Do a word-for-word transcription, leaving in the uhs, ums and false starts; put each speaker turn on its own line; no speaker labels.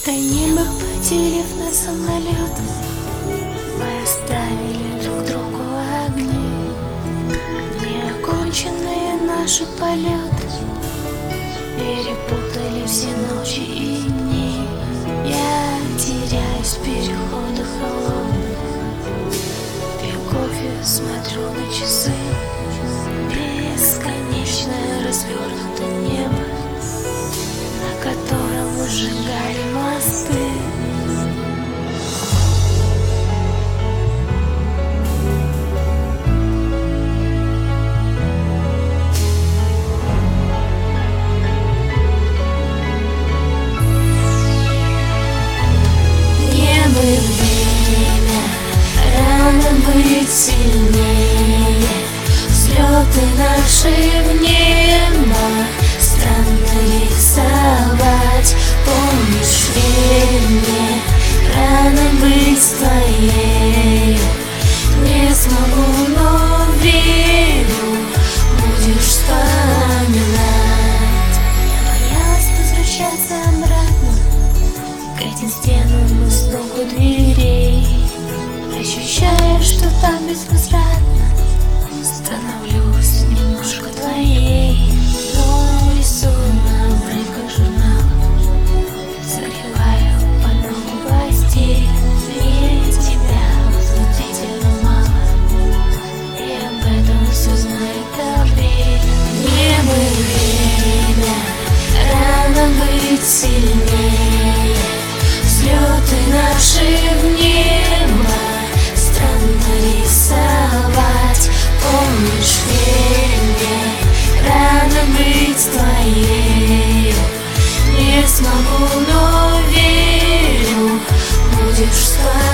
небо, поделив на самолет, мы оставили друг другу огни. Неоконченные наши полеты перепутали все ночи и дни. Я теряюсь в переходах холодных, пью кофе, смотрю на часы. Бесконечное развернутое небо, на котором выжигали мосты. Время, рано быть сильнее, взлеты наши в небо, странно рисовать. Помнишь время, рано быть твоей. Не смогу, но верю, будешь вспоминать. Я боялась возвращаться обратно к этим стенам и стуку дверей, ощущая, что там безвозвратно становлюсь немножко твоей. Но рисую на обрывках журнала, согреваю по ногу постель. Мне тебя возмутительно мало, и об этом все знает апрель. Небо время, рано быть сильнее, взлеты наши в небо, странно рисовать. Помнишь время, рано быть твоей. Не смогу, но верю, будешь вспоминать.